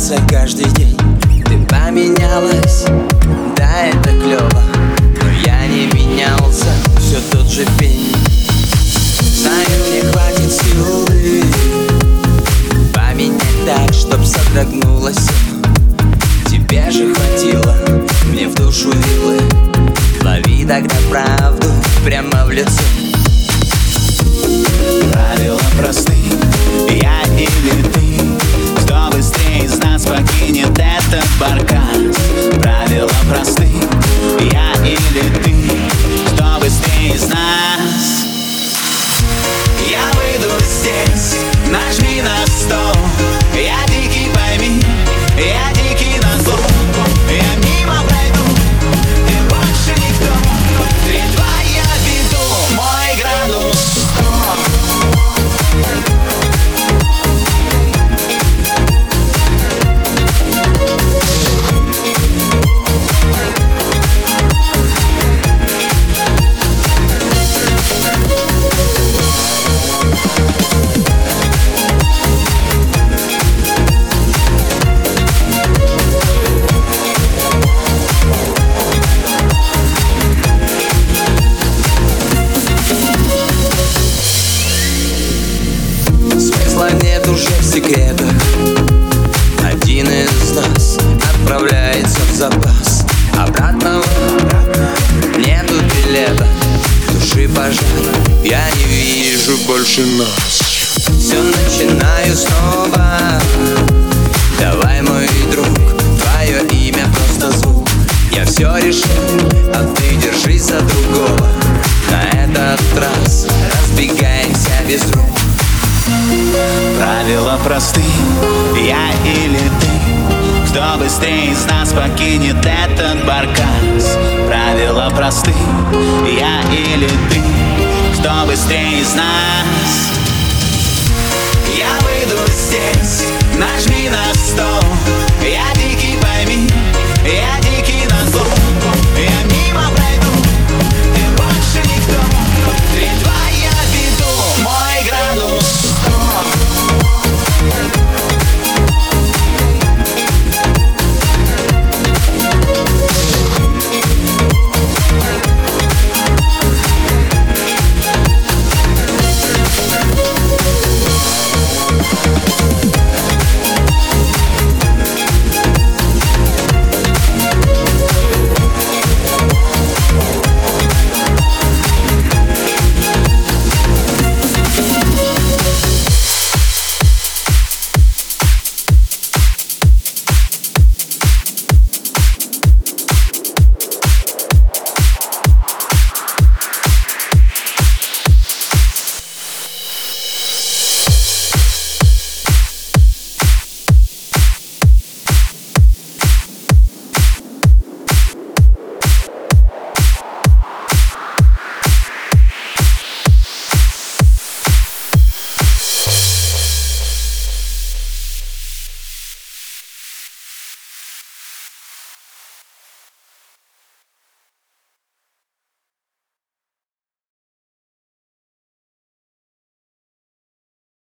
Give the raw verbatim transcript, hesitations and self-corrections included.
меняться каждый день. Ты поменялась, да, это клево, но я не менялся, все тот же пень. Знаю, мне хватит силы поменять так, чтоб содрогнулась. Тебе же хватило, мне в душу вилы. Лови тогда правду прямо в лицо. Правила просты, я или ты. Кто быстрее из нас покинет этот баркас? Правила просты, я или ты. Кто быстрее из нас? Я выйду здесь, нажми на стол. Я дикий, пойми, я дикий на зло. Я мимо пройду, ты больше никто. Три, два, я веду, мой градус Нет уже секрета. Один из нас отправляется в запас. Обратного нету билета. Души пожар, я не вижу больше нас. Все начинаю снова. Давай, мой друг, твое имя просто звук. Я все решил, а ты держись за другого. На этот раз разбегаемся без рук. Правила просты, я или ты. Кто быстрее из нас покинет этот баркас? Правила просты, я или ты. Кто быстрее из нас? Я выйду здесь,